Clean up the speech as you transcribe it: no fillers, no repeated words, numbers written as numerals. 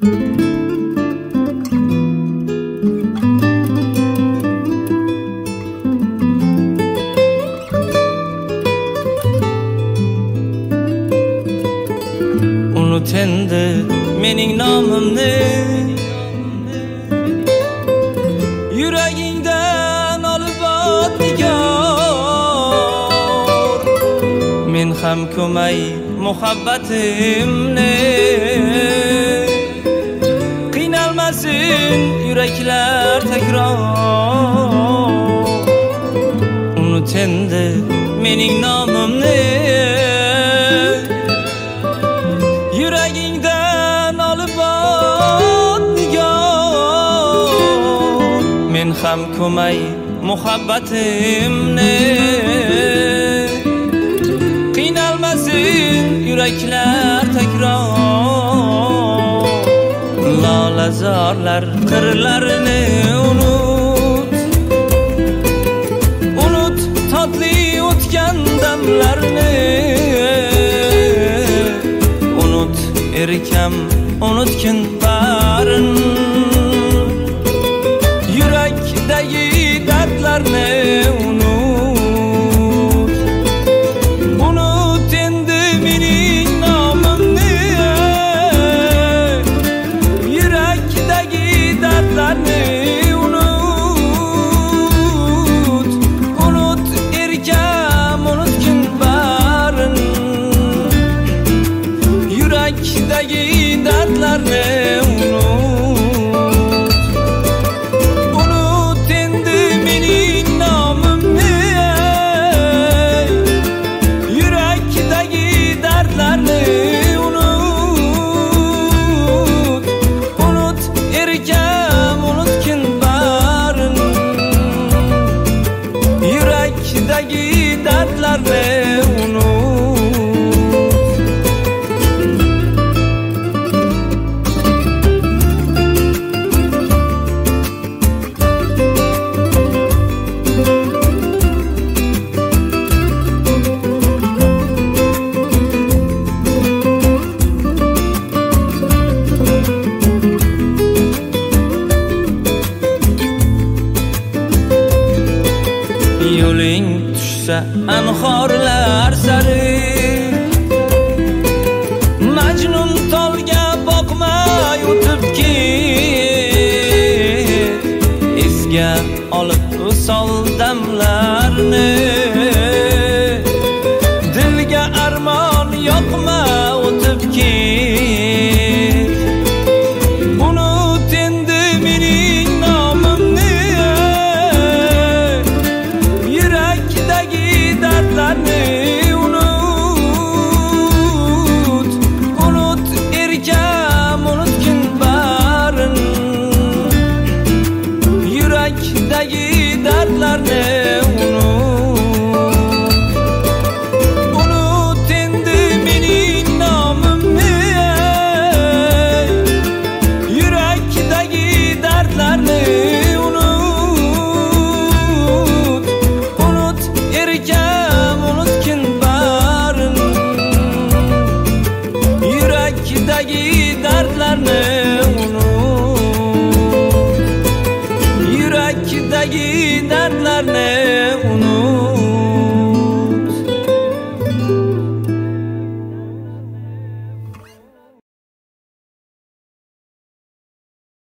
Unut endi mening nomimni, yuragingdan olib ot Nigor. Men ham ko'may muhabbatimni, qiynalmasin yuraklar takror. Unut endi mening nomimni, yuragingdan olib ot Nigor. Men ham ko'may muhabbatimni, qiynalmasin yuraklar takror. Lolazorlar qirlarini unut, unut totli o'tgan damlarni. Unut erkam, unutgin barin, yurakdagi dardlarni unut. Unut endi mening nomimni, yurakdagi dardlarni unut. Unut erkam, unutgin barin, yurakdagi dardlarni unut. Unut endi mening nomimni, yurakdagi dardlarni unut. Unut erkam, unutgin barin, yurakdagi dardlarni unut. Yo'ling tushsa anhorlar sari, Majnun tolga boqmay o'tib ket. Esga olib o'sol damlarni,